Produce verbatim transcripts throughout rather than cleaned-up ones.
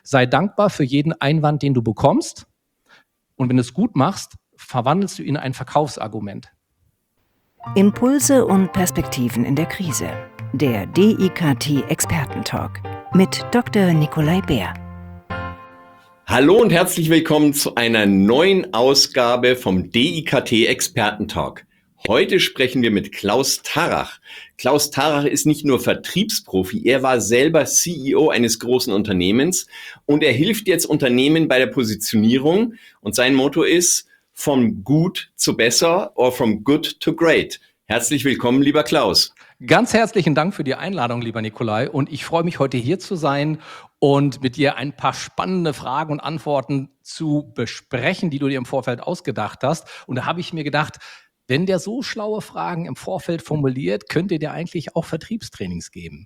Sei dankbar für jeden Einwand, den du bekommst. Und wenn du es gut machst, verwandelst du ihn in ein Verkaufsargument. Impulse und Perspektiven in der Krise. Der D I K T-Experten-Talk mit Doktor Nikolai Bär. Hallo und herzlich willkommen zu einer neuen Ausgabe vom D I K T-Experten-Talk. Heute sprechen wir mit Klaus Tarrach. Klaus Tarrach ist nicht nur Vertriebsprofi, er war selber C E O eines großen Unternehmens und er hilft jetzt Unternehmen bei der Positionierung und sein Motto ist from good to besser or from good to great. Herzlich willkommen, lieber Klaus. Ganz herzlichen Dank für die Einladung, lieber Nikolai. Und ich freue mich, heute hier zu sein und mit dir ein paar spannende Fragen und Antworten zu besprechen, die du dir im Vorfeld ausgedacht hast. Und da habe ich mir gedacht, wenn der so schlaue Fragen im Vorfeld formuliert, könnte der eigentlich auch Vertriebstrainings geben.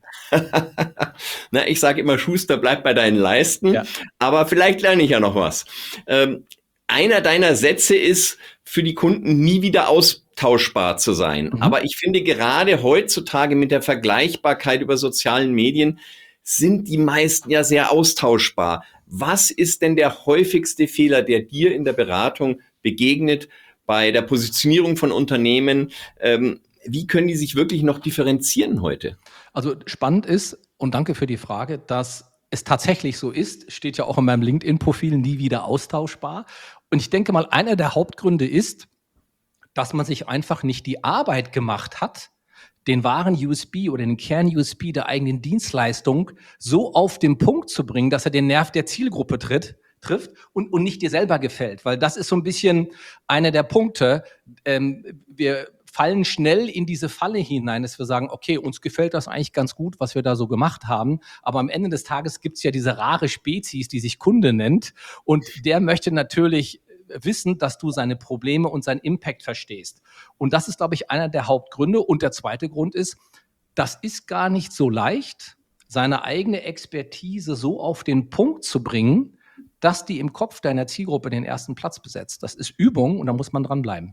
Na, ich sage immer, Schuster, bleib bei deinen Leisten. Ja. Aber vielleicht lerne ich ja noch was. Ähm, einer deiner Sätze ist, für die Kunden nie wieder austauschbar zu sein. Mhm. Aber ich finde, gerade heutzutage mit der Vergleichbarkeit über sozialen Medien sind die meisten ja sehr austauschbar. Was ist denn der häufigste Fehler, der dir in der Beratung begegnet bei der Positionierung von Unternehmen? Ähm, wie können die sich wirklich noch differenzieren heute? Also spannend ist, und danke für die Frage, dass es tatsächlich so ist, steht ja auch in meinem LinkedIn-Profil, nie wieder austauschbar. Und ich denke mal, einer der Hauptgründe ist, dass man sich einfach nicht die Arbeit gemacht hat, den wahren U S P oder den Kern-U S P der eigenen Dienstleistung so auf den Punkt zu bringen, dass er den Nerv der Zielgruppe tritt, trifft und, und nicht dir selber gefällt. Weil das ist so ein bisschen einer der Punkte. Ähm, wir fallen schnell in diese Falle hinein, dass wir sagen, okay, uns gefällt das eigentlich ganz gut, was wir da so gemacht haben. Aber am Ende des Tages gibt es ja diese rare Spezies, die sich Kunde nennt. Und der möchte natürlich wissen, dass du seine Probleme und seinen Impact verstehst. Und das ist, glaube ich, einer der Hauptgründe. Und der zweite Grund ist, das ist gar nicht so leicht, seine eigene Expertise so auf den Punkt zu bringen, dass die im Kopf deiner Zielgruppe den ersten Platz besetzt. Das ist Übung und da muss man dranbleiben.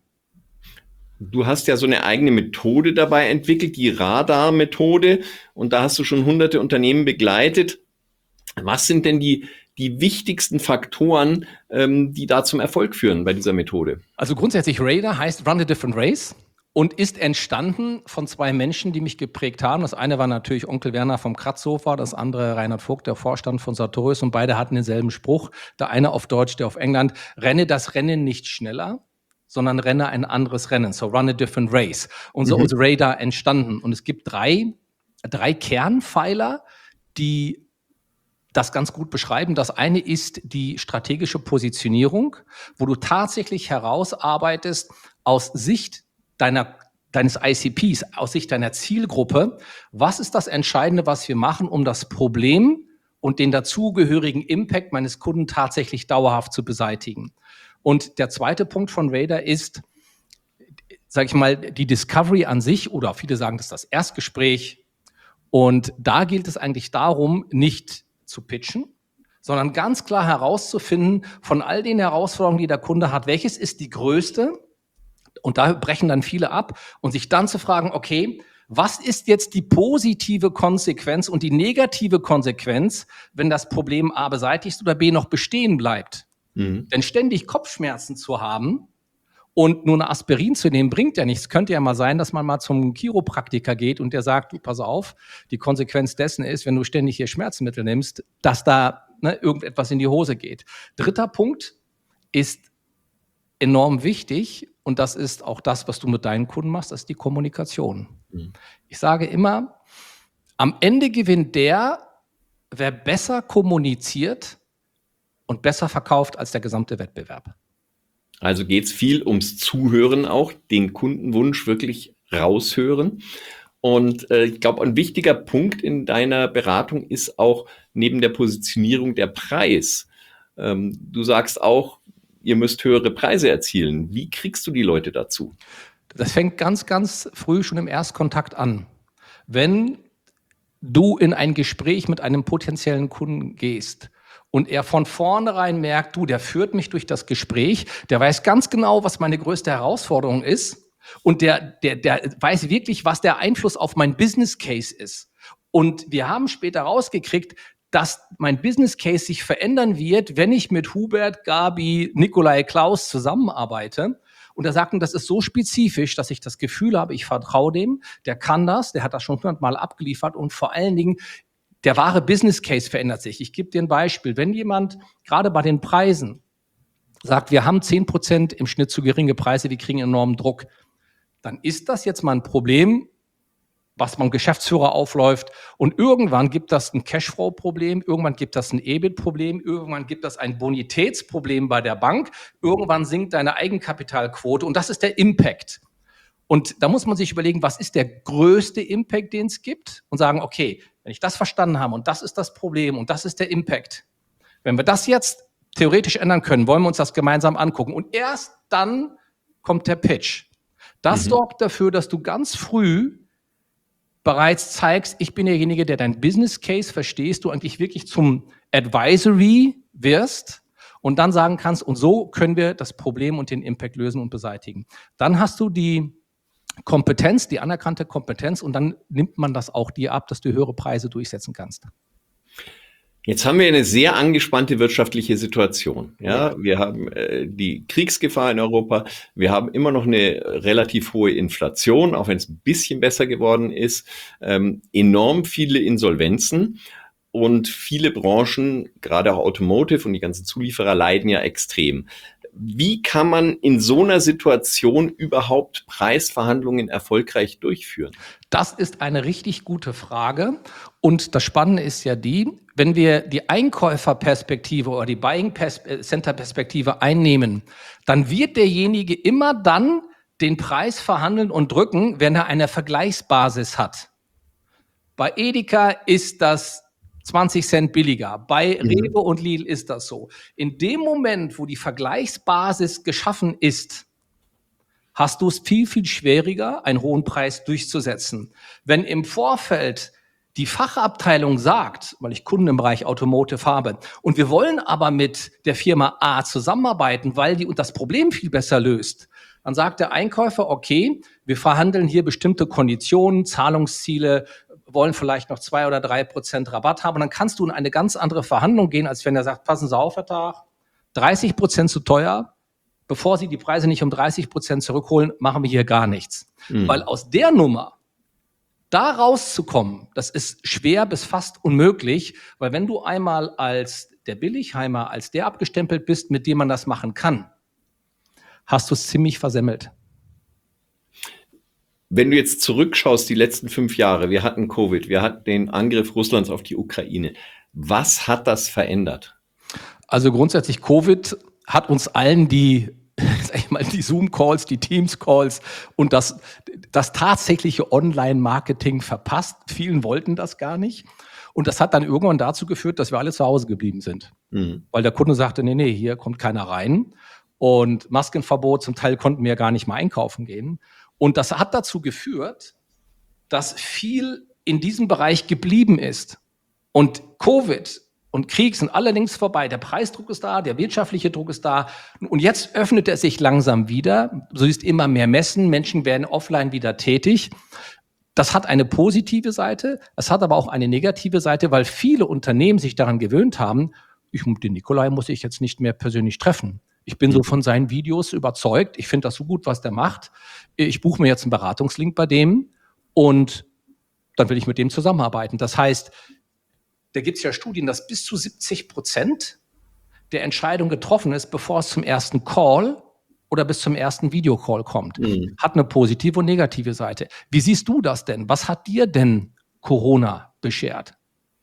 Du hast ja so eine eigene Methode dabei entwickelt, die Radar-Methode. Und da hast du schon hunderte Unternehmen begleitet. Was sind denn die, die wichtigsten Faktoren, ähm, die da zum Erfolg führen bei dieser Methode? Also grundsätzlich Radar heißt Run a Different Race und ist entstanden von zwei Menschen, die mich geprägt haben. Das eine war natürlich Onkel Werner vom Kratzsofa, das andere Reinhard Vogt, der Vorstand von Sartorius. Und beide hatten denselben Spruch. Der eine auf Deutsch, der auf England. Renne das Rennen nicht schneller, sondern renne ein anderes Rennen. So run a different race. Und so mhm. ist Radar entstanden. Und es gibt drei, drei Kernpfeiler, die das ganz gut beschreiben. Das eine ist die strategische Positionierung, wo du tatsächlich herausarbeitest aus Sicht deiner, deines I C Ps, aus Sicht deiner Zielgruppe. Was ist das Entscheidende, was wir machen, um das Problem und den dazugehörigen Impact meines Kunden tatsächlich dauerhaft zu beseitigen? Und der zweite Punkt von Radar ist, sage ich mal, die Discovery an sich, oder viele sagen, das ist das Erstgespräch. Und da gilt es eigentlich darum, nicht zu pitchen, sondern ganz klar herauszufinden, von all den Herausforderungen, die der Kunde hat, welches ist die größte? Und da brechen dann viele ab und sich dann zu fragen, okay, was ist jetzt die positive Konsequenz und die negative Konsequenz, wenn das Problem A beseitigt oder B noch bestehen bleibt? Mhm. Denn ständig Kopfschmerzen zu haben und nur eine Aspirin zu nehmen, bringt ja nichts. Könnte ja mal sein, dass man mal zum Chiropraktiker geht und der sagt, du, pass auf, die Konsequenz dessen ist, wenn du ständig hier Schmerzmittel nimmst, dass da ne, irgendetwas in die Hose geht. Dritter Punkt ist enorm wichtig und das ist auch das, was du mit deinen Kunden machst, das ist die Kommunikation. Mhm. Ich sage immer, am Ende gewinnt der, wer besser kommuniziert und besser verkauft als der gesamte Wettbewerb. Also geht es viel ums Zuhören auch, den Kundenwunsch wirklich raushören. Und äh, ich glaube, ein wichtiger Punkt in deiner Beratung ist auch neben der Positionierung der Preis. Ähm, du sagst auch, ihr müsst höhere Preise erzielen. Wie kriegst du die Leute dazu? Das fängt ganz, ganz früh schon im Erstkontakt an. Wenn du in ein Gespräch mit einem potenziellen Kunden gehst und er von vornherein merkt, du, der führt mich durch das Gespräch, der weiß ganz genau, was meine größte Herausforderung ist und der, der, der weiß wirklich, was der Einfluss auf mein Business Case ist. Und wir haben später rausgekriegt, dass mein Business Case sich verändern wird, wenn ich mit Hubert, Gabi, Nikolai, Klaus zusammenarbeite. Und er sagt, das ist so spezifisch, dass ich das Gefühl habe, ich vertraue dem, der kann das, der hat das schon hundertmal abgeliefert und vor allen Dingen, der wahre Business Case verändert sich. Ich gebe dir ein Beispiel. Wenn jemand gerade bei den Preisen sagt, wir haben zehn Prozent im Schnitt zu geringe Preise, wir kriegen enormen Druck, dann ist das jetzt mal ein Problem, was beim Geschäftsführer aufläuft. Und irgendwann gibt das ein Cashflow-Problem, irgendwann gibt das ein E B I T-Problem, irgendwann gibt das ein Bonitätsproblem bei der Bank, irgendwann sinkt deine Eigenkapitalquote und das ist der Impact. Und da muss man sich überlegen, was ist der größte Impact, den es gibt und sagen, okay, wenn ich das verstanden habe und das ist das Problem und das ist der Impact, wenn wir das jetzt theoretisch ändern können, wollen wir uns das gemeinsam angucken. Und erst dann kommt der Pitch. Das mhm. sorgt dafür, dass du ganz früh bereits zeigst, ich bin derjenige, der dein Business Case verstehst, du eigentlich wirklich zum Advisory wirst und dann sagen kannst, und so können wir das Problem und den Impact lösen und beseitigen. Dann hast du die Kompetenz, die anerkannte Kompetenz und dann nimmt man das auch dir ab, dass du höhere Preise durchsetzen kannst. Jetzt haben wir eine sehr angespannte wirtschaftliche Situation. Ja, wir haben äh, die Kriegsgefahr in Europa. Wir haben immer noch eine relativ hohe Inflation, auch wenn es ein bisschen besser geworden ist. Ähm, enorm viele Insolvenzen und viele Branchen, gerade auch Automotive und die ganzen Zulieferer, leiden ja extrem. Wie kann man in so einer Situation überhaupt Preisverhandlungen erfolgreich durchführen? Das ist eine richtig gute Frage. Und das Spannende ist ja die, wenn wir die Einkäuferperspektive oder die Buying-Center-Perspektive einnehmen, dann wird derjenige immer dann den Preis verhandeln und drücken, wenn er eine Vergleichsbasis hat. Bei Edeka ist das zwanzig Cent billiger. Bei Rewe und Lidl ist das so. In dem Moment, wo die Vergleichsbasis geschaffen ist, hast du es viel, viel schwieriger, einen hohen Preis durchzusetzen. Wenn im Vorfeld die Fachabteilung sagt, weil ich Kunden im Bereich Automotive habe, und wir wollen aber mit der Firma A zusammenarbeiten, weil die das Problem viel besser löst, dann sagt der Einkäufer, okay, wir verhandeln hier bestimmte Konditionen, Zahlungsziele, wollen vielleicht noch zwei oder drei Prozent Rabatt haben. Und dann kannst du in eine ganz andere Verhandlung gehen, als wenn er sagt, passen Sie auf, Herr Tag, dreißig Prozent zu teuer. Bevor Sie die Preise nicht um dreißig Prozent zurückholen, machen wir hier gar nichts. Mhm. Weil aus der Nummer da rauszukommen, das ist schwer bis fast unmöglich, weil wenn du einmal als der Billigheimer, als der abgestempelt bist, mit dem man das machen kann, hast du es ziemlich versemmelt. Wenn du jetzt zurückschaust, die letzten fünf Jahre, wir hatten Covid, wir hatten den Angriff Russlands auf die Ukraine. Was hat das verändert? Also grundsätzlich, Covid hat uns allen die, sag ich mal, die Zoom-Calls, die Teams-Calls und das, das tatsächliche Online-Marketing verpasst. Vielen wollten das gar nicht. Und das hat dann irgendwann dazu geführt, dass wir alle zu Hause geblieben sind. Mhm. Weil der Kunde sagte, nee, nee, hier kommt keiner rein. Und Maskenverbot, zum Teil konnten wir gar nicht mehr einkaufen gehen. Und das hat dazu geführt, dass viel in diesem Bereich geblieben ist. Und Covid und Krieg sind allerdings vorbei. Der Preisdruck ist da, der wirtschaftliche Druck ist da. Und jetzt öffnet er sich langsam wieder. So ist immer mehr Messen. Menschen werden offline wieder tätig. Das hat eine positive Seite. Es hat aber auch eine negative Seite, weil viele Unternehmen sich daran gewöhnt haben, ich, den Nikolai muss ich jetzt nicht mehr persönlich treffen. Ich bin so von seinen Videos überzeugt. Ich finde das so gut, was der macht. Ich buche mir jetzt einen Beratungslink bei dem und dann will ich mit dem zusammenarbeiten. Das heißt, da gibt es ja Studien, dass bis zu siebzig Prozent der Entscheidung getroffen ist, bevor es zum ersten Call oder bis zum ersten Videocall kommt. Mhm. Hat eine positive und negative Seite. Wie siehst du das denn? Was hat dir denn Corona beschert?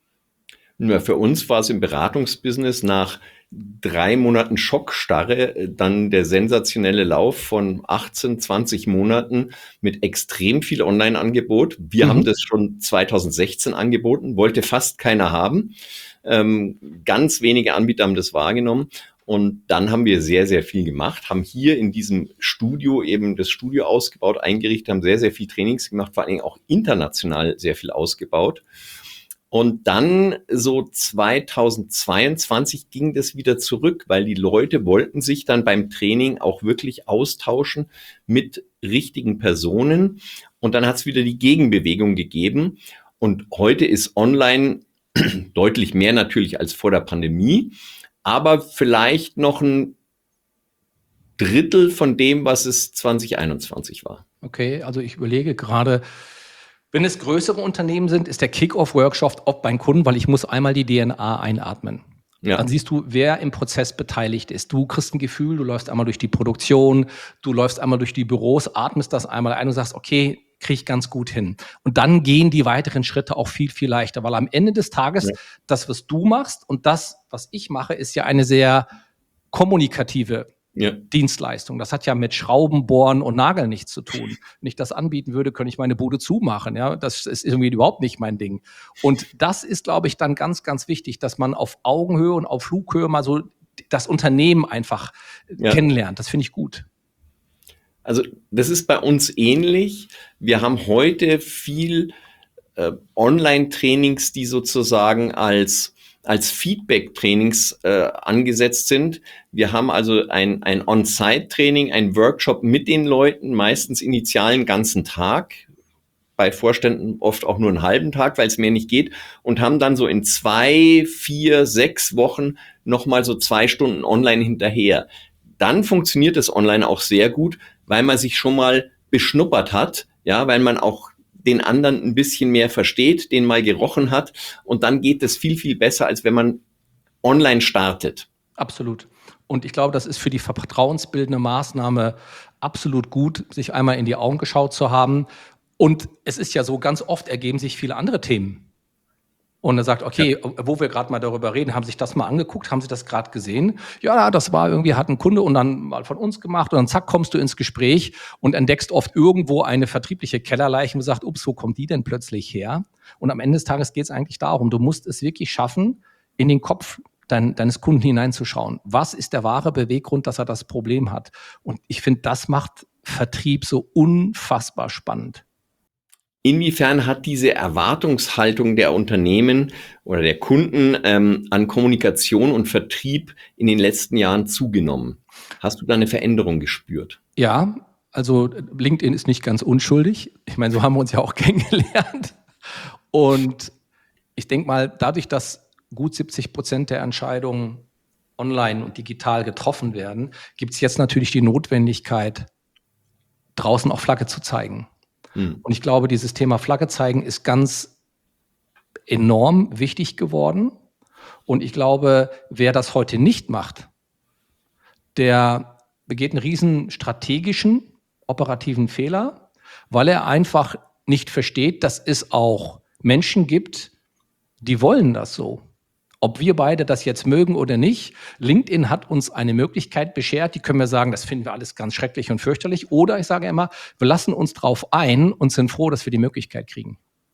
Ja, für uns war es im Beratungsbusiness nach drei Monaten Schockstarre dann der sensationelle Lauf von achtzehn, zwanzig Monaten mit extrem viel Online-Angebot. Wir mhm. haben das schon zwanzig sechzehn angeboten, wollte fast keiner haben. Ähm, ganz wenige Anbieter haben das wahrgenommen. Und dann haben wir sehr, sehr viel gemacht, haben hier in diesem Studio eben das Studio ausgebaut, eingerichtet, haben sehr, sehr viel Trainings gemacht, vor allen Dingen auch international sehr viel ausgebaut. Und dann so zweitausendzweiundzwanzig ging das wieder zurück, weil die Leute wollten sich dann beim Training auch wirklich austauschen mit richtigen Personen. Und dann hat es wieder die Gegenbewegung gegeben. Und heute ist online deutlich mehr natürlich als vor der Pandemie, aber vielleicht noch ein Drittel von dem, was es zwanzig einundzwanzig war. Okay, also ich überlege gerade, wenn es größere Unternehmen sind, ist der Kick-Off-Workshop oft beim Kunden, weil ich muss einmal die D N A einatmen. Ja. Dann siehst du, wer im Prozess beteiligt ist. Du kriegst ein Gefühl, du läufst einmal durch die Produktion, du läufst einmal durch die Büros, atmest das einmal ein und sagst, okay, kriege ich ganz gut hin. Und dann gehen die weiteren Schritte auch viel, viel leichter, weil am Ende des Tages, ja. das, was du machst und das, was ich mache, ist ja eine sehr kommunikative Ja. Dienstleistung. Das hat ja mit Schrauben, Bohren und Nageln nichts zu tun. Wenn ich das anbieten würde, könnte ich meine Bude zumachen. Ja, das ist irgendwie überhaupt nicht mein Ding. Und das ist, glaube ich, dann ganz, ganz wichtig, dass man auf Augenhöhe und auf Flughöhe mal so das Unternehmen einfach ja. kennenlernt. Das finde ich gut. Also das ist bei uns ähnlich. Wir haben heute viel äh, Online-Trainings, die sozusagen als als Feedback-Trainings äh, angesetzt sind. Wir haben also ein, ein On-Site-Training, ein Workshop mit den Leuten, meistens initial einen ganzen Tag, bei Vorständen oft auch nur einen halben Tag, weil es mehr nicht geht, und haben dann so in zwei, vier, sechs Wochen nochmal so zwei Stunden online hinterher. Dann funktioniert es online auch sehr gut, weil man sich schon mal beschnuppert hat, ja, weil man auch den anderen ein bisschen mehr versteht, den mal gerochen hat, und dann geht es viel, viel besser, als wenn man online startet. Absolut. Und ich glaube, das ist für die vertrauensbildende Maßnahme absolut gut, sich einmal in die Augen geschaut zu haben. Und es ist ja so, ganz oft ergeben sich viele andere Themen. Und er sagt, okay, ja. wo wir gerade mal darüber reden, haben Sie sich das mal angeguckt, haben Sie das gerade gesehen? Ja, das war irgendwie, hat ein Kunde und dann mal von uns gemacht und dann zack, kommst du ins Gespräch und entdeckst oft irgendwo eine vertriebliche Kellerleiche und sagst, ups, wo kommt die denn plötzlich her? Und am Ende des Tages geht es eigentlich darum, du musst es wirklich schaffen, in den Kopf dein, deines Kunden hineinzuschauen. Was ist der wahre Beweggrund, dass er das Problem hat? Und ich finde, das macht Vertrieb so unfassbar spannend. Inwiefern hat diese Erwartungshaltung der Unternehmen oder der Kunden ähm, an Kommunikation und Vertrieb in den letzten Jahren zugenommen? Hast du da eine Veränderung gespürt? Ja, also LinkedIn ist nicht ganz unschuldig. Ich meine, so haben wir uns ja auch kennengelernt. Und ich denke mal, dadurch, dass gut siebzig Prozent der Entscheidungen online und digital getroffen werden, gibt es jetzt natürlich die Notwendigkeit, draußen auch Flagge zu zeigen. Und ich glaube, dieses Thema Flagge zeigen ist ganz enorm wichtig geworden. Und ich glaube, wer das heute nicht macht, der begeht einen riesen strategischen, operativen Fehler, weil er einfach nicht versteht, dass es auch Menschen gibt, die wollen das so. Ob wir beide das jetzt mögen oder nicht, LinkedIn hat uns eine Möglichkeit beschert, die können wir sagen, das finden wir alles ganz schrecklich und fürchterlich. Oder ich sage immer, wir lassen uns drauf ein und sind froh, dass wir die Möglichkeit kriegen.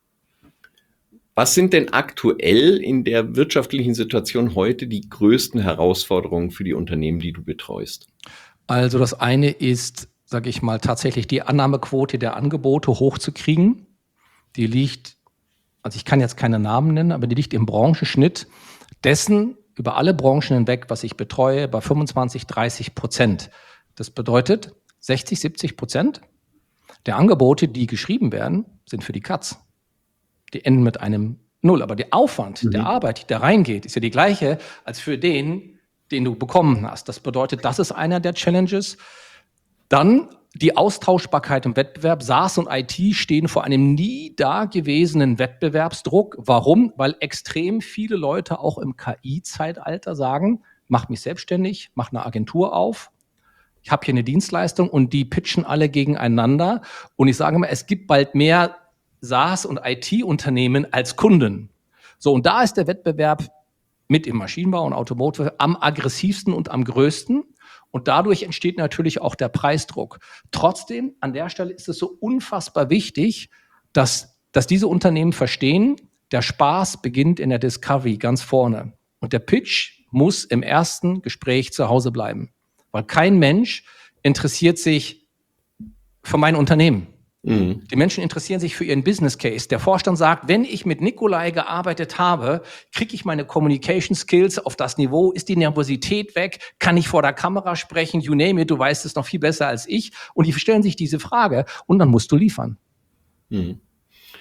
Was sind denn aktuell in der wirtschaftlichen Situation heute die größten Herausforderungen für die Unternehmen, die du betreust? Also das eine ist, sage ich mal, tatsächlich die Annahmequote der Angebote hochzukriegen. Die liegt, also ich kann jetzt keine Namen nennen, aber die liegt im Branchenschnitt dessen über alle Branchen hinweg, was ich betreue, bei fünfundzwanzig, dreißig Prozent. Das bedeutet, sechzig, siebzig Prozent der Angebote, die geschrieben werden, sind für die Katz. Die enden mit einem Null. Aber der Aufwand, mhm. der Arbeit, die da reingeht, ist ja die gleiche als für den, den du bekommen hast. Das bedeutet, das ist einer der Challenges. Dann die Austauschbarkeit im Wettbewerb. SaaS und I T stehen vor einem nie dagewesenen Wettbewerbsdruck. Warum? Weil extrem viele Leute auch im K I-Zeitalter sagen, mach mich selbstständig, mach eine Agentur auf. Ich habe hier eine Dienstleistung und die pitchen alle gegeneinander. Und ich sage mal, es gibt bald mehr SaaS- und I T-Unternehmen als Kunden. So, und da ist der Wettbewerb mit im Maschinenbau und Automotive am aggressivsten und am größten. Und dadurch entsteht natürlich auch der Preisdruck. Trotzdem, an der Stelle ist es so unfassbar wichtig, dass, dass diese Unternehmen verstehen, der Spaß beginnt in der Discovery ganz vorne. Und der Pitch muss im ersten Gespräch zu Hause bleiben. Weil kein Mensch interessiert sich für mein Unternehmen. Mhm. Die Menschen interessieren sich für ihren Business Case. Der Vorstand sagt, wenn ich mit Nikolai gearbeitet habe, kriege ich meine Communication Skills auf das Niveau, ist die Nervosität weg, kann ich vor der Kamera sprechen, you name it, du weißt es noch viel besser als ich. Und die stellen sich diese Frage und dann musst du liefern. Mhm.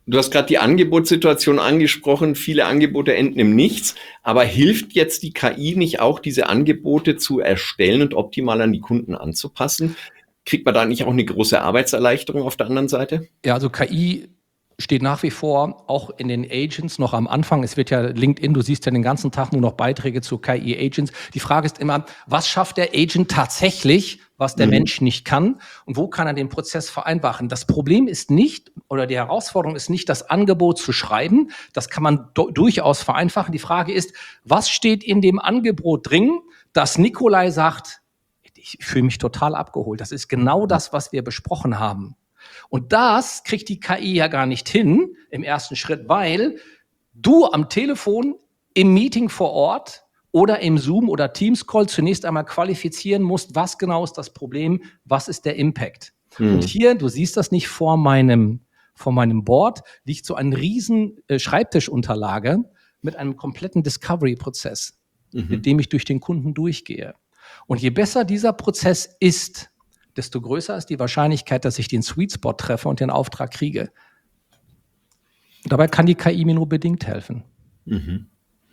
Du hast gerade die Angebotssituation angesprochen. Viele Angebote enden im Nichts. Aber hilft jetzt die K I nicht auch, diese Angebote zu erstellen und optimal an die Kunden anzupassen? Kriegt man da nicht auch eine große Arbeitserleichterung auf der anderen Seite? Ja, also K I steht nach wie vor auch in den Agents noch am Anfang. Es wird ja LinkedIn, du siehst ja den ganzen Tag nur noch Beiträge zu K I-Agents. Die Frage ist immer, was schafft der Agent tatsächlich, was der mhm. Mensch nicht kann? Und wo kann er den Prozess vereinfachen? Das Problem ist nicht, oder die Herausforderung ist nicht, das Angebot zu schreiben. Das kann man do- durchaus vereinfachen. Die Frage ist, was steht in dem Angebot drin, dass Nikolai sagt, ich fühle mich total abgeholt. Das ist genau das, was wir besprochen haben. Und das kriegt die K I ja gar nicht hin im ersten Schritt, weil du am Telefon, im Meeting vor Ort oder im Zoom- oder Teams-Call zunächst einmal qualifizieren musst, was genau ist das Problem, was ist der Impact. Mhm. Und hier, du siehst das nicht vor meinem, vor meinem Board, liegt so eine riesen äh, Schreibtischunterlage mit einem kompletten Discovery-Prozess, mhm. mit dem ich durch den Kunden durchgehe. Und je besser dieser Prozess ist, desto größer ist die Wahrscheinlichkeit, dass ich den Sweet Spot treffe und den Auftrag kriege. Und dabei kann die K I mir nur bedingt helfen. Mhm.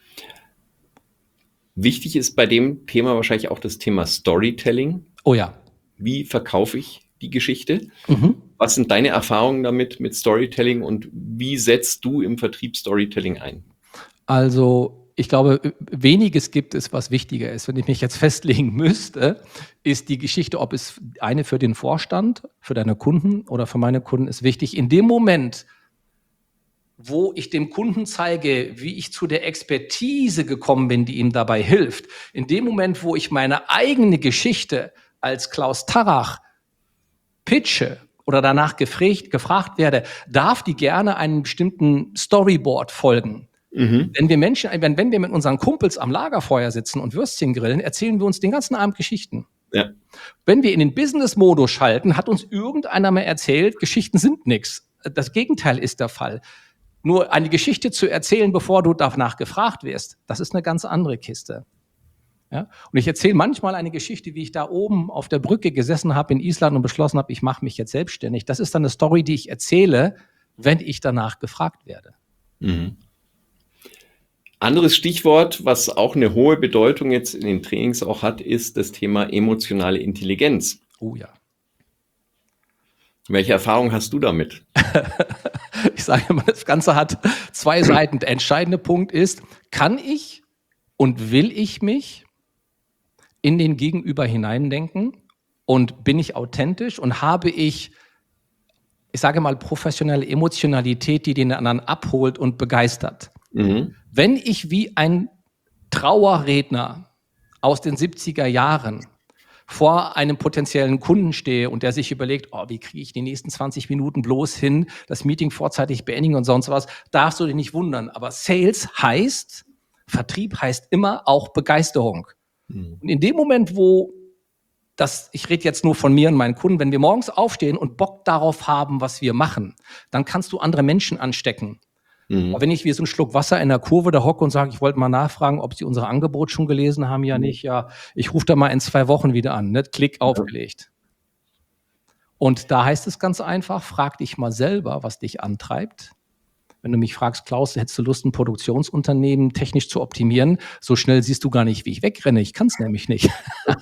Wichtig ist bei dem Thema wahrscheinlich auch das Thema Storytelling. Oh ja. Wie verkaufe ich die Geschichte? Mhm. Was sind deine Erfahrungen damit, mit Storytelling, und wie setzt du im Vertrieb Storytelling ein? Also ich glaube, weniges gibt es, was wichtiger ist. Wenn ich mich jetzt festlegen müsste, ist die Geschichte, ob es eine für den Vorstand, für deine Kunden oder für meine Kunden ist wichtig. In dem Moment, wo ich dem Kunden zeige, wie ich zu der Expertise gekommen bin, die ihm dabei hilft, in dem Moment, wo ich meine eigene Geschichte als Klaus Tarrach pitche oder danach gefragt, gefragt werde, darf die gerne einem bestimmten Storyboard folgen. Mhm. Wenn wir Menschen, wenn, wenn wir mit unseren Kumpels am Lagerfeuer sitzen und Würstchen grillen, erzählen wir uns den ganzen Abend Geschichten. Ja. Wenn wir in den Business-Modus schalten, hat uns irgendeiner mal erzählt, Geschichten sind nichts. Das Gegenteil ist der Fall. Nur eine Geschichte zu erzählen, bevor du danach gefragt wirst, das ist eine ganz andere Kiste. Ja? Und ich erzähle manchmal eine Geschichte, wie ich da oben auf der Brücke gesessen habe in Island und beschlossen habe, ich mache mich jetzt selbstständig. Das ist dann eine Story, die ich erzähle, wenn ich danach gefragt werde. Mhm. Anderes Stichwort, was auch eine hohe Bedeutung jetzt in den Trainings auch hat, ist das Thema emotionale Intelligenz. Oh ja. Welche Erfahrung hast du damit? Ich sage immer, das Ganze hat zwei Seiten. Der entscheidende Punkt ist, kann ich und will ich mich in den Gegenüber hineindenken und bin ich authentisch und habe ich, ich sage mal, professionelle Emotionalität, die den anderen abholt und begeistert. Mhm. Wenn ich wie ein Trauerredner aus den siebziger Jahren vor einem potenziellen Kunden stehe und der sich überlegt, oh, wie kriege ich die nächsten zwanzig Minuten bloß hin, das Meeting vorzeitig beendigen und sonst was, darfst du dich nicht wundern. Aber Sales heißt, Vertrieb heißt immer auch Begeisterung. Mhm. Und in dem Moment, wo das, ich rede jetzt nur von mir und meinen Kunden, wenn wir morgens aufstehen und Bock darauf haben, was wir machen, dann kannst du andere Menschen anstecken. Mhm. Aber wenn ich wie so einen Schluck Wasser in der Kurve da hocke und sage, ich wollte mal nachfragen, ob Sie unser Angebot schon gelesen haben, ja mhm. nicht, ja, ich rufe da mal in zwei Wochen wieder an, ne? Klick, ja. Aufgelegt. Und da heißt es ganz einfach, frag dich mal selber, was dich antreibt. Wenn du mich fragst, Klaus, hättest du Lust, ein Produktionsunternehmen technisch zu optimieren? So schnell siehst du gar nicht, wie ich wegrenne. Ich kann es nämlich nicht.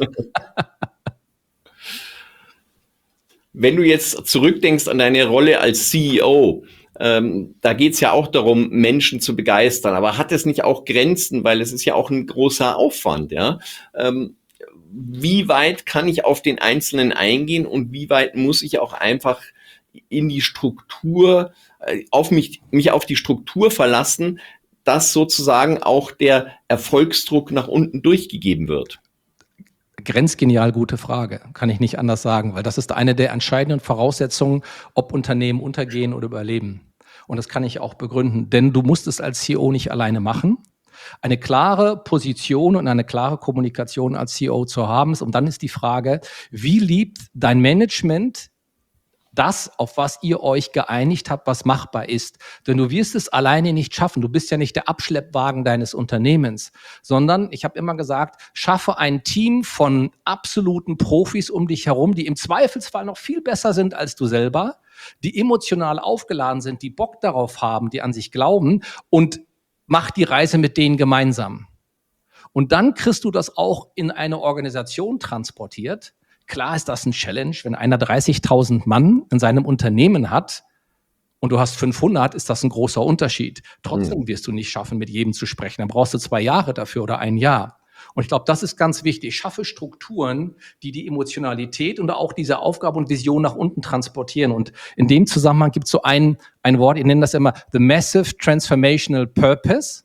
Wenn du jetzt zurückdenkst an deine Rolle als C E O, ähm, da geht's ja auch darum, Menschen zu begeistern. Aber hat es nicht auch Grenzen, weil es ist ja auch ein großer Aufwand, ja? Ähm, wie weit kann ich auf den Einzelnen eingehen und wie weit muss ich auch einfach in die Struktur, auf mich, mich auf die Struktur verlassen, dass sozusagen auch der Erfolgsdruck nach unten durchgegeben wird? Grenzgenial gute Frage, kann ich nicht anders sagen, weil das ist eine der entscheidenden Voraussetzungen, ob Unternehmen untergehen oder überleben. Und das kann ich auch begründen, denn du musst es als C E O nicht alleine machen. Eine klare Position und eine klare Kommunikation als C E O zu haben, und dann ist die Frage, wie liebt dein Management das, auf was ihr euch geeinigt habt, was machbar ist. Denn du wirst es alleine nicht schaffen. Du bist ja nicht der Abschleppwagen deines Unternehmens, sondern, ich habe immer gesagt, schaffe ein Team von absoluten Profis um dich herum, die im Zweifelsfall noch viel besser sind als du selber, die emotional aufgeladen sind, die Bock darauf haben, die an sich glauben, und mach die Reise mit denen gemeinsam. Und dann kriegst du das auch in eine Organisation transportiert. Klar ist das ein Challenge, wenn einer dreißigtausend Mann in seinem Unternehmen hat und du hast fünfhundert, ist das ein großer Unterschied. Trotzdem wirst du nicht schaffen, mit jedem zu sprechen. Dann brauchst du zwei Jahre dafür oder ein Jahr. Und ich glaube, das ist ganz wichtig. Schaffe Strukturen, die die Emotionalität und auch diese Aufgabe und Vision nach unten transportieren. Und in dem Zusammenhang gibt es so ein, ein Wort, ich nenne das immer the massive transformational purpose.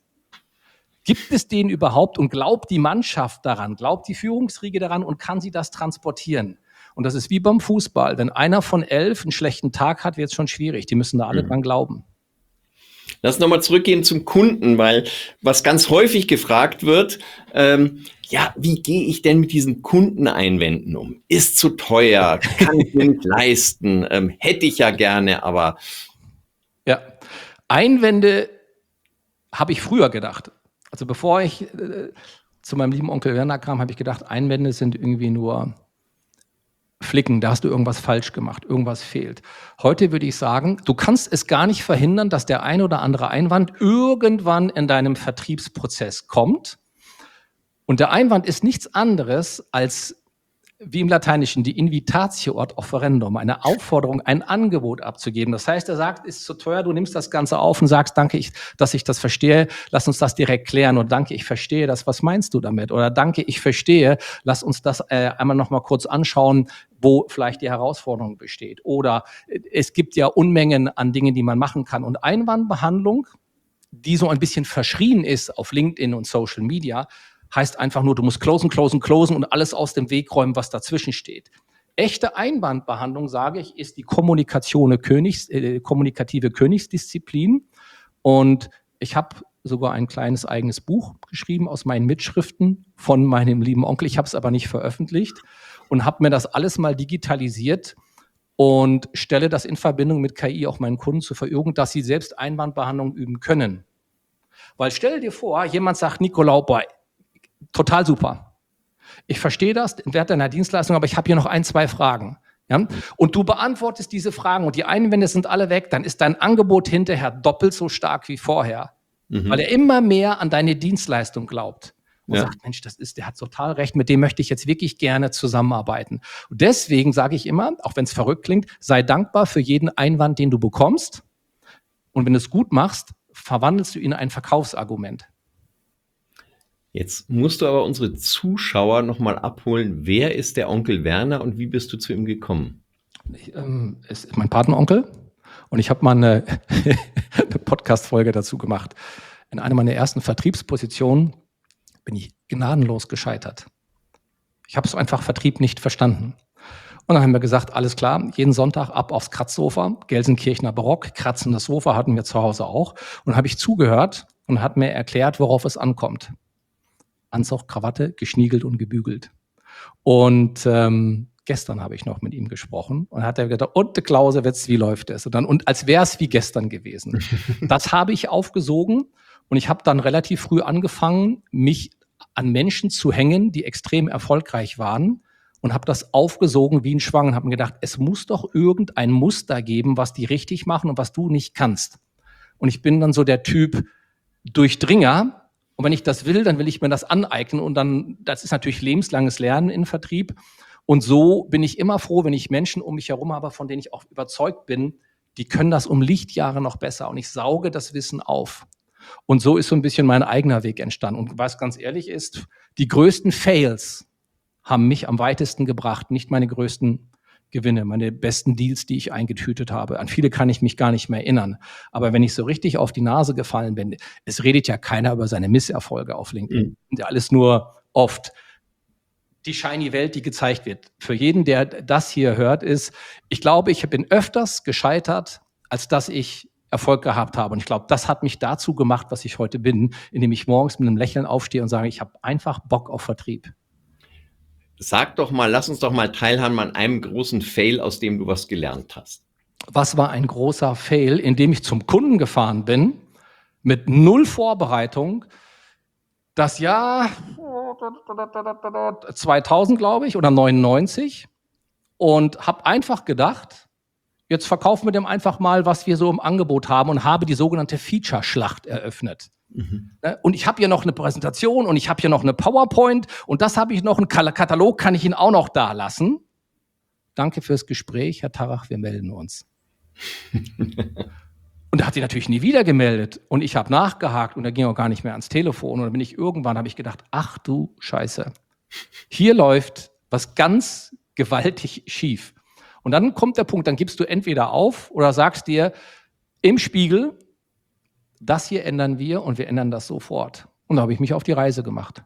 Gibt es den überhaupt und glaubt die Mannschaft daran, glaubt die Führungsriege daran und kann sie das transportieren? Und das ist wie beim Fußball. Wenn einer von elf einen schlechten Tag hat, wird es schon schwierig. Die müssen da alle mhm. dran glauben. Lass nochmal zurückgehen zum Kunden, weil was ganz häufig gefragt wird, ähm, ja, wie gehe ich denn mit diesen Kundeneinwänden um? Ist zu teuer, kann ich mir nicht leisten, ähm, hätte ich ja gerne, aber... Ja, Einwände habe ich früher gedacht. Also bevor ich äh, zu meinem lieben Onkel Werner kam, habe ich gedacht, Einwände sind irgendwie nur Flicken, da hast du irgendwas falsch gemacht, irgendwas fehlt. Heute würde ich sagen, du kannst es gar nicht verhindern, dass der ein oder andere Einwand irgendwann in deinem Vertriebsprozess kommt. Und der Einwand ist nichts anderes als, wie im Lateinischen, die Invitatio ad offerendum, eine Aufforderung, ein Angebot abzugeben. Das heißt, er sagt, ist zu teuer, du nimmst das Ganze auf und sagst, danke, ich, dass ich das verstehe, lass uns das direkt klären. Und danke, ich verstehe das, was meinst du damit? Oder danke, ich verstehe, lass uns das äh, einmal noch mal kurz anschauen, wo vielleicht die Herausforderung besteht. Oder äh, es gibt ja Unmengen an Dingen, die man machen kann. Und Einwandbehandlung, die so ein bisschen verschrien ist auf LinkedIn und Social Media, heißt einfach nur, du musst closen, closen, closen und alles aus dem Weg räumen, was dazwischen steht. Echte Einwandbehandlung, sage ich, ist die Kommunikation Königs, äh, kommunikative Königsdisziplin. Und ich habe sogar ein kleines eigenes Buch geschrieben aus meinen Mitschriften von meinem lieben Onkel. Ich habe es aber nicht veröffentlicht und habe mir das alles mal digitalisiert und stelle das in Verbindung mit K I auch meinen Kunden zur Verfügung, dass sie selbst Einwandbehandlung üben können. Weil stell dir vor, jemand sagt, Nicolau, boah, total super. Ich verstehe das, den Wert deiner Dienstleistung, aber ich habe hier noch ein, zwei Fragen. Ja? Und du beantwortest diese Fragen und die Einwände sind alle weg, dann ist dein Angebot hinterher doppelt so stark wie vorher. Mhm. Weil er immer mehr an deine Dienstleistung glaubt. Und ja. sagt, Mensch, das ist, der hat total recht, mit dem möchte ich jetzt wirklich gerne zusammenarbeiten. Und deswegen sage ich immer, auch wenn es verrückt klingt, sei dankbar für jeden Einwand, den du bekommst. Und wenn du es gut machst, verwandelst du ihn in ein Verkaufsargument. Jetzt musst du aber unsere Zuschauer nochmal abholen. Wer ist der Onkel Werner und wie bist du zu ihm gekommen? Ich, ähm, es ist mein Patenonkel und ich habe mal eine, eine Podcast-Folge dazu gemacht. In einer meiner ersten Vertriebspositionen bin ich gnadenlos gescheitert. Ich habe so einfach Vertrieb nicht verstanden. Und dann haben wir gesagt, alles klar, jeden Sonntag ab aufs Kratzsofa, Gelsenkirchener Barock, kratzendes Sofa hatten wir zu Hause auch. Und habe ich zugehört und hat mir erklärt, worauf es ankommt. Anzug, Krawatte, geschniegelt und gebügelt. Und ähm, gestern habe ich noch mit ihm gesprochen und hat er gesagt, und der Clausewitz, wie läuft es? Und dann, und als wäre es wie gestern gewesen. Das habe ich aufgesogen und ich habe dann relativ früh angefangen, mich an Menschen zu hängen, die extrem erfolgreich waren und habe das aufgesogen wie ein Schwang und habe mir gedacht, es muss doch irgendein Muster geben, was die richtig machen und was du nicht kannst. Und ich bin dann so der Typ Durchdringer. Und wenn ich das will, dann will ich mir das aneignen und dann, das ist natürlich lebenslanges Lernen in Vertrieb. Und so bin ich immer froh, wenn ich Menschen um mich herum habe, von denen ich auch überzeugt bin, die können das um Lichtjahre noch besser und ich sauge das Wissen auf. Und so ist so ein bisschen mein eigener Weg entstanden. Und was ganz ehrlich ist, die größten Fails haben mich am weitesten gebracht, nicht meine größten Gewinne, meine besten Deals, die ich eingetütet habe. An viele kann ich mich gar nicht mehr erinnern. Aber wenn ich so richtig auf die Nase gefallen bin, es redet ja keiner über seine Misserfolge auf LinkedIn. Mhm. Ja, alles nur oft die shiny Welt, die gezeigt wird. Für jeden, der das hier hört, ist, ich glaube, ich bin öfters gescheitert, als dass ich Erfolg gehabt habe. Und ich glaube, das hat mich dazu gemacht, was ich heute bin, indem ich morgens mit einem Lächeln aufstehe und sage, ich habe einfach Bock auf Vertrieb. sag doch mal, lass uns doch mal teilhaben an einem großen Fail, aus dem du was gelernt hast. Was war ein großer Fail, indem ich zum Kunden gefahren bin, mit null Vorbereitung, das Jahr zweitausend, glaube ich, oder neunundneunzig, und habe einfach gedacht, jetzt verkaufen wir dem einfach mal, was wir so im Angebot haben, und habe die sogenannte Feature-Schlacht eröffnet. Mhm. Und ich habe hier noch eine Präsentation und ich habe hier noch eine PowerPoint und das habe ich noch, einen Katalog kann ich Ihnen auch noch da lassen. Danke fürs Gespräch, Herr Tarrach, wir melden uns. Und er hat sich natürlich nie wieder gemeldet. Und ich habe nachgehakt und er ging auch gar nicht mehr ans Telefon. Und dann bin ich irgendwann, habe ich gedacht, ach du Scheiße, hier läuft was ganz gewaltig schief. Und dann kommt der Punkt, dann gibst du entweder auf oder sagst dir im Spiegel, das hier ändern wir und wir ändern das sofort. Und da habe ich mich auf die Reise gemacht.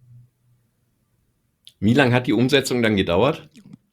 Wie lange hat die Umsetzung dann gedauert?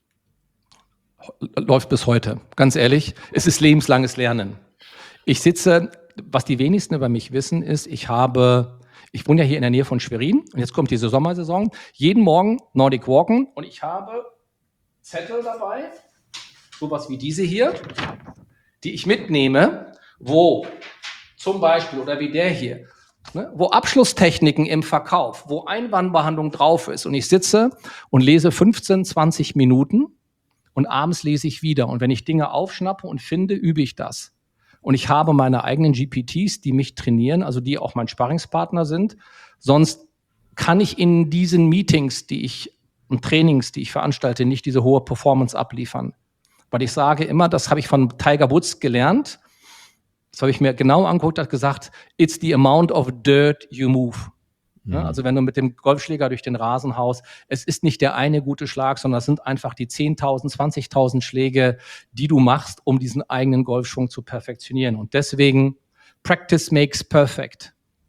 Läuft bis heute. Ganz ehrlich, es ist lebenslanges Lernen. Ich sitze, was die wenigsten über mich wissen, ist, ich habe, ich wohne ja hier in der Nähe von Schwerin und jetzt kommt diese Sommersaison, jeden Morgen Nordic Walken und ich habe Zettel dabei, sowas wie diese hier, die ich mitnehme, wo zum Beispiel, oder wie der hier, ne, wo Abschlusstechniken im Verkauf, wo Einwandbehandlung drauf ist und ich sitze und lese fünfzehn, zwanzig Minuten und abends lese ich wieder und wenn ich Dinge aufschnappe und finde, übe ich das. Und ich habe meine eigenen G P Ts, die mich trainieren, also die auch mein Sparringspartner sind. Sonst kann ich in diesen Meetings, die ich und Trainings, die ich veranstalte, nicht diese hohe Performance abliefern. Weil ich sage immer, das habe ich von Tiger Woods gelernt. Das habe ich mir genau angeguckt, hat gesagt, it's the amount of dirt you move. Ja, also wenn du mit dem Golfschläger durch den Rasen haust, es ist nicht der eine gute Schlag, sondern es sind einfach die zehntausend, zwanzigtausend Schläge, die du machst, um diesen eigenen Golfschwung zu perfektionieren. Und deswegen, Practice makes perfect.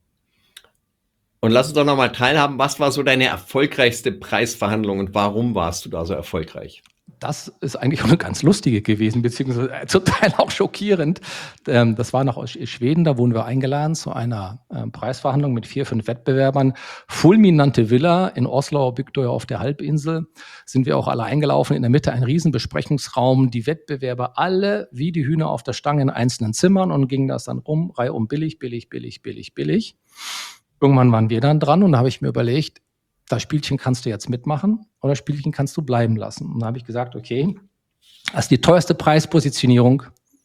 Und lass uns doch nochmal teilhaben, was war so deine erfolgreichste Preisverhandlung und warum warst du da so erfolgreich? Das ist eigentlich auch eine ganz lustige gewesen, beziehungsweise zum Teil auch schockierend. Das war noch aus Schweden, da wurden wir eingeladen zu einer Preisverhandlung mit vier, fünf Wettbewerbern. Fulminante Villa in Oslo, Bygdøy auf der Halbinsel. Sind wir auch alle eingelaufen. In der Mitte ein riesen Besprechungsraum. Die Wettbewerber alle wie die Hühner auf der Stange in einzelnen Zimmern und ging das dann rum, Reihe um billig, billig, billig, billig, billig. Irgendwann waren wir dann dran und da habe ich mir überlegt, das Spielchen kannst du jetzt mitmachen oder das Spielchen kannst du bleiben lassen. Und da habe ich gesagt, okay, das ist die teuerste Preispositionierung,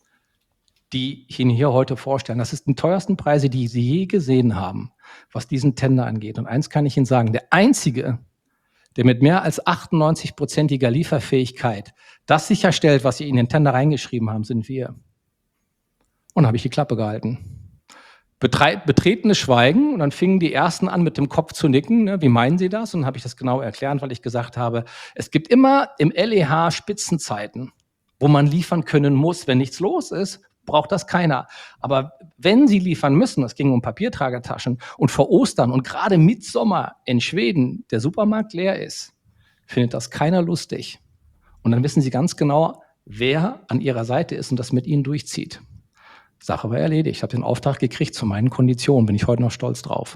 die ich Ihnen hier heute vorstelle. Das ist die teuersten Preise, die Sie je gesehen haben, was diesen Tender angeht. Und eins kann ich Ihnen sagen, der einzige, der mit mehr als achtundneunzig-prozentiger Lieferfähigkeit das sicherstellt, was Sie in den Tender reingeschrieben haben, sind wir. Und da habe ich die Klappe gehalten. Betre- betretenes Schweigen und dann fingen die Ersten an, mit dem Kopf zu nicken. Ne? Wie meinen Sie das? Und dann habe ich das genau erklärt, weil ich gesagt habe, es gibt immer im L E H Spitzenzeiten, wo man liefern können muss. Wenn nichts los ist, braucht das keiner. Aber wenn Sie liefern müssen, es ging um Papiertragertaschen und vor Ostern und gerade Mitsommer in Schweden der Supermarkt leer ist, findet das keiner lustig. Und dann wissen Sie ganz genau, wer an Ihrer Seite ist und das mit Ihnen durchzieht. Sache war erledigt. Ich habe den Auftrag gekriegt zu meinen Konditionen. Bin ich heute noch stolz drauf.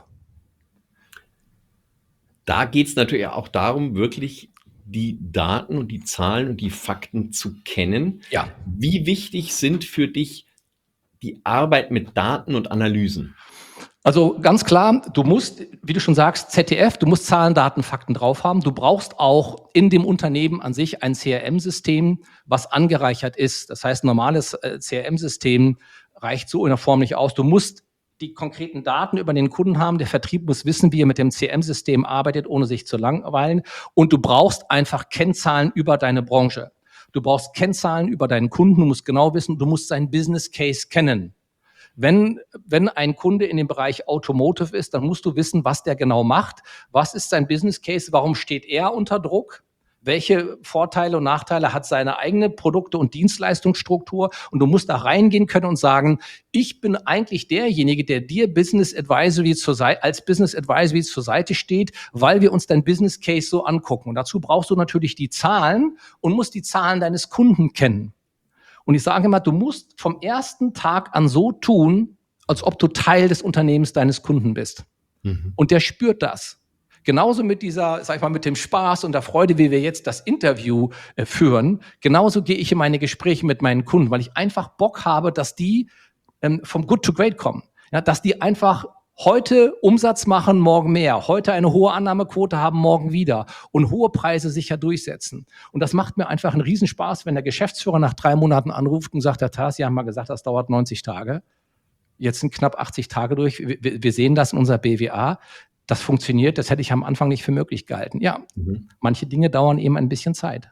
Da geht es natürlich auch darum, wirklich die Daten und die Zahlen und die Fakten zu kennen. Ja. Wie wichtig sind für dich die Arbeit mit Daten und Analysen? Also ganz klar, du musst, wie du schon sagst, Z D F, du musst Zahlen, Daten, Fakten drauf haben. Du brauchst auch in dem Unternehmen an sich ein C R M-System, was angereichert ist. Das heißt, ein normales äh, C R M-System reicht so in der Form nicht aus. Du musst die konkreten Daten über den Kunden haben. Der Vertrieb muss wissen, wie er mit dem C R M-System arbeitet, ohne sich zu langweilen. Und du brauchst einfach Kennzahlen über deine Branche. Du brauchst Kennzahlen über deinen Kunden. Du musst genau wissen, du musst seinen Business Case kennen. Wenn, wenn ein Kunde in dem Bereich Automotive ist, dann musst du wissen, was der genau macht. Was ist sein Business Case? Warum steht er unter Druck? Welche Vorteile und Nachteile hat seine eigene Produkte- und Dienstleistungsstruktur? Und du musst da reingehen können und sagen, ich bin eigentlich derjenige, der dir Business Advisory zur Seite, als Business Advisory zur Seite steht, weil wir uns dein Business Case so angucken. Und dazu brauchst du natürlich die Zahlen und musst die Zahlen deines Kunden kennen. Und ich sage immer, du musst vom ersten Tag an so tun, als ob du Teil des Unternehmens deines Kunden bist. Mhm. Und der spürt das. Genauso mit dieser, sag ich mal, mit dem Spaß und der Freude, wie wir jetzt das Interview äh, führen. Genauso gehe ich in meine Gespräche mit meinen Kunden, weil ich einfach Bock habe, dass die ähm, vom Good to Great kommen. Ja, dass die einfach heute Umsatz machen, morgen mehr. Heute eine hohe Annahmequote haben, morgen wieder. Und hohe Preise sicher durchsetzen. Und das macht mir einfach einen Riesenspaß, wenn der Geschäftsführer nach drei Monaten anruft und sagt, Herr Thas, Sie haben mal gesagt, das dauert neunzig Tage. Jetzt sind knapp achtzig Tage durch. Wir, wir sehen das in unserer B W A. Das funktioniert. Das hätte ich am Anfang nicht für möglich gehalten. Ja, mhm. Manche Dinge dauern eben ein bisschen Zeit.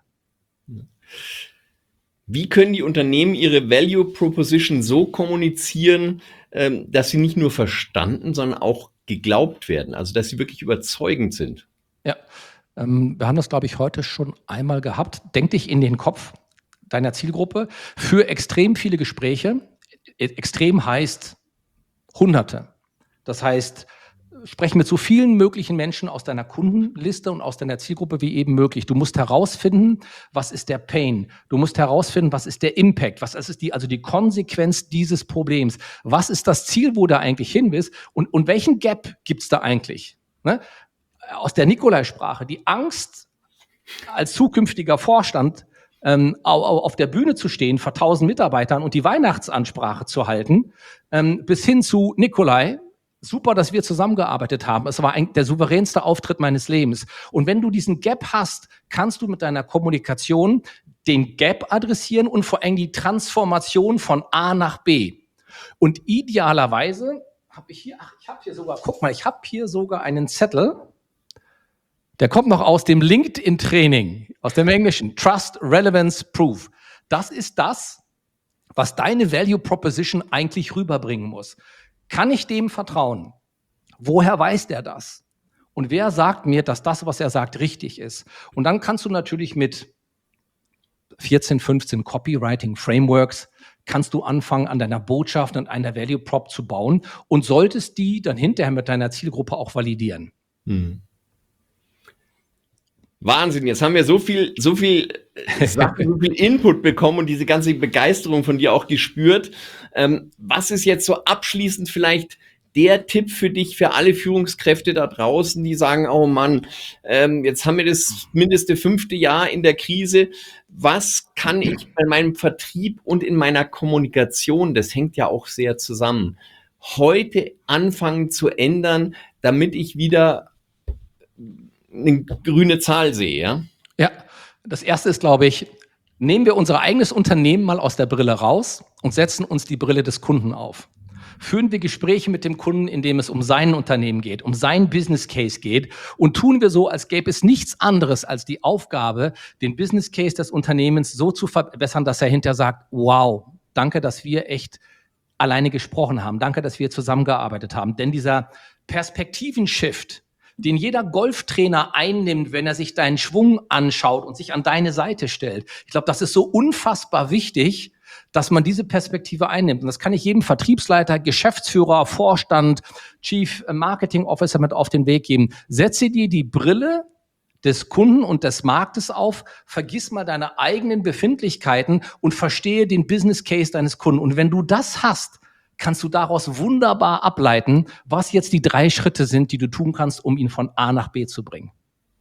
Wie können die Unternehmen ihre Value Proposition so kommunizieren, dass sie nicht nur verstanden, sondern auch geglaubt werden? Also, dass sie wirklich überzeugend sind? Ja, ähm, wir haben das, glaube ich, heute schon einmal gehabt. Denk dich in den Kopf deiner Zielgruppe für extrem viele Gespräche. Extrem heißt Hunderte. Das heißt, sprechen mit so vielen möglichen Menschen aus deiner Kundenliste und aus deiner Zielgruppe wie eben möglich. Du musst herausfinden, was ist der Pain? Du musst herausfinden, was ist der Impact? Was ist die, also die Konsequenz dieses Problems? Was ist das Ziel, wo du eigentlich hin willst? Und, und welchen Gap gibt's da eigentlich? Ne? Aus der Nikolai-Sprache, die Angst als zukünftiger Vorstand ähm, auf der Bühne zu stehen vor tausend Mitarbeitern und die Weihnachtsansprache zu halten, ähm, bis hin zu Nikolai, super, dass wir zusammengearbeitet haben. Es war ein, der souveränste Auftritt meines Lebens. Und wenn du diesen Gap hast, kannst du mit deiner Kommunikation den Gap adressieren und vor allem die Transformation von A nach B. Und idealerweise habe ich hier, ach, ich habe hier sogar, guck mal, ich habe hier sogar einen Zettel, der kommt noch aus dem LinkedIn-Training, aus dem Englischen. Trust, Relevance, Proof. Das ist das, was deine Value Proposition eigentlich rüberbringen muss. Kann ich dem vertrauen? Woher weiß der das? Und wer sagt mir, dass das, was er sagt, richtig ist? Und dann kannst du natürlich mit vierzehn, fünfzehn Copywriting-Frameworks kannst du anfangen, an deiner Botschaft und einer Value Prop zu bauen und solltest die dann hinterher mit deiner Zielgruppe auch validieren. Hm. Wahnsinn, jetzt haben wir so viel, so viel Sachen, so viel Input bekommen und diese ganze Begeisterung von dir auch gespürt. Ähm, was ist jetzt so abschließend vielleicht der Tipp für dich, für alle Führungskräfte da draußen, die sagen, oh Mann, ähm, jetzt haben wir das mindeste fünfte Jahr in der Krise. Was kann ich bei meinem Vertrieb und in meiner Kommunikation, das hängt ja auch sehr zusammen, heute anfangen zu ändern, damit ich wieder eine grüne Zahl sehe, ja? Ja, das erste ist, glaube ich, nehmen wir unser eigenes Unternehmen mal aus der Brille raus und setzen uns die Brille des Kunden auf. Führen wir Gespräche mit dem Kunden, in dem es um sein Unternehmen geht, um sein Business Case geht und tun wir so, als gäbe es nichts anderes als die Aufgabe, den Business Case des Unternehmens so zu verbessern, dass er hinterher sagt, wow, danke, dass wir echt alleine gesprochen haben. Danke, dass wir zusammengearbeitet haben. Denn dieser Perspektivenshift, den jeder Golftrainer einnimmt, wenn er sich deinen Schwung anschaut und sich an deine Seite stellt. Ich glaube, das ist so unfassbar wichtig, dass man diese Perspektive einnimmt. Und das kann ich jedem Vertriebsleiter, Geschäftsführer, Vorstand, Chief Marketing Officer mit auf den Weg geben. Setze dir die Brille des Kunden und des Marktes auf, vergiss mal deine eigenen Befindlichkeiten und verstehe den Business Case deines Kunden. Und wenn du das hast, kannst du daraus wunderbar ableiten, was jetzt die drei Schritte sind, die du tun kannst, um ihn von A nach B zu bringen.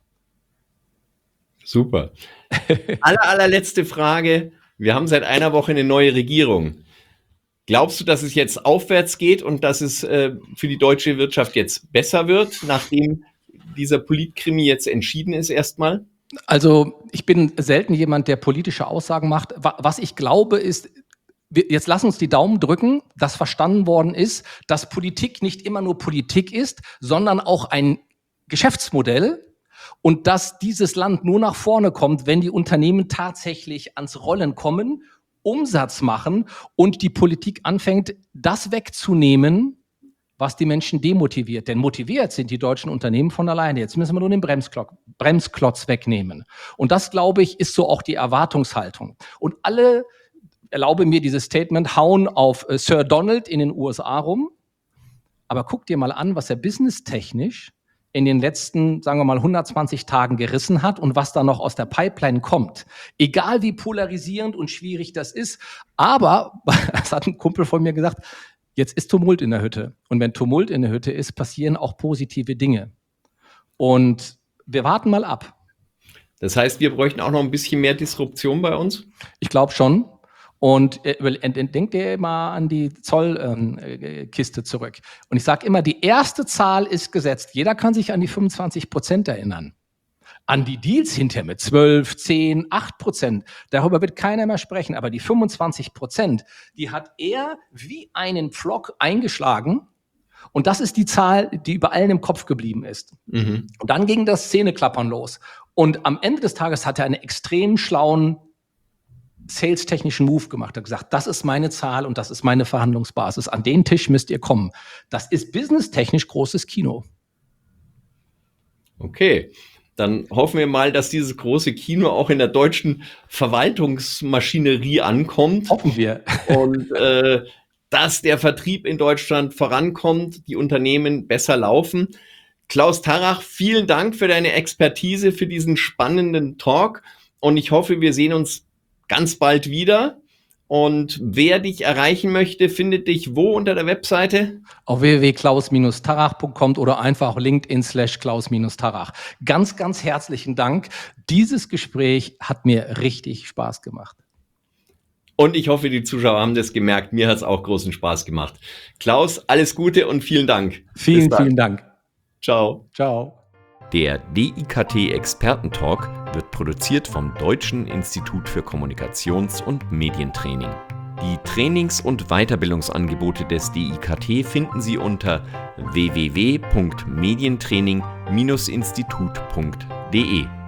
Super. Aller, allerletzte Frage. Wir haben seit einer Woche eine neue Regierung. Glaubst du, dass es jetzt aufwärts geht und dass es äh, für die deutsche Wirtschaft jetzt besser wird, nachdem dieser Politkrimi jetzt entschieden ist erstmal? Also ich bin selten jemand, der politische Aussagen macht. Was ich glaube ist, jetzt lass uns die Daumen drücken, dass verstanden worden ist, dass Politik nicht immer nur Politik ist, sondern auch ein Geschäftsmodell und dass dieses Land nur nach vorne kommt, wenn die Unternehmen tatsächlich ans Rollen kommen, Umsatz machen und die Politik anfängt, das wegzunehmen, was die Menschen demotiviert. Denn motiviert sind die deutschen Unternehmen von alleine. Jetzt müssen wir nur den Bremsklotz, Bremsklotz wegnehmen. Und das, glaube ich, ist so auch die Erwartungshaltung. Und alle, erlaube mir dieses Statement, hauen auf äh, Sir Donald in den U S A rum. Aber guck dir mal an, was er businesstechnisch in den letzten, sagen wir mal, hundertzwanzig Tagen gerissen hat und was da noch aus der Pipeline kommt. Egal wie polarisierend und schwierig das ist. Aber, das hat ein Kumpel von mir gesagt, jetzt ist Tumult in der Hütte. Und wenn Tumult in der Hütte ist, passieren auch positive Dinge. Und wir warten mal ab. Das heißt, wir bräuchten auch noch ein bisschen mehr Disruption bei uns? Ich glaube schon. Und äh, denkt ihr mal an die Zollkiste ähm, zurück. Und ich sage immer, die erste Zahl ist gesetzt. Jeder kann sich an die fünfundzwanzig Prozent erinnern. An die Deals hinterher mit zwölf, zehn, acht Prozent. Darüber wird keiner mehr sprechen. Aber die fünfundzwanzig Prozent, die hat er wie einen Pflock eingeschlagen. Und das ist die Zahl, die über allen im Kopf geblieben ist. Mhm. Und dann ging das Zähneklappern los. Und am Ende des Tages hat er einen extrem schlauen sales-technischen Move gemacht. Er hat gesagt, das ist meine Zahl und das ist meine Verhandlungsbasis. An den Tisch müsst ihr kommen. Das ist businesstechnisch großes Kino. Okay. Dann hoffen wir mal, dass dieses große Kino auch in der deutschen Verwaltungsmaschinerie ankommt. Hoffen wir. Und äh, dass der Vertrieb in Deutschland vorankommt, die Unternehmen besser laufen. Klaus Tarrach, vielen Dank für deine Expertise, für diesen spannenden Talk. Und ich hoffe, wir sehen uns ganz bald wieder. Und wer dich erreichen möchte, findet dich wo unter der Webseite? Auf w w w punkt klaus Bindestrich tarrach punkt com oder einfach LinkedIn slash Klaus Tarrach. Ganz, ganz herzlichen Dank. Dieses Gespräch hat mir richtig Spaß gemacht. Und ich hoffe, die Zuschauer haben das gemerkt. Mir hat es auch großen Spaß gemacht. Klaus, alles Gute und vielen Dank. Vielen, vielen Dank. Ciao. Ciao. Der D I K T-Experten-Talk wird produziert vom Deutschen Institut für Kommunikations- und Medientraining. Die Trainings- und Weiterbildungsangebote des D I K T finden Sie unter w w w punkt medientraining Bindestrich institut punkt d e.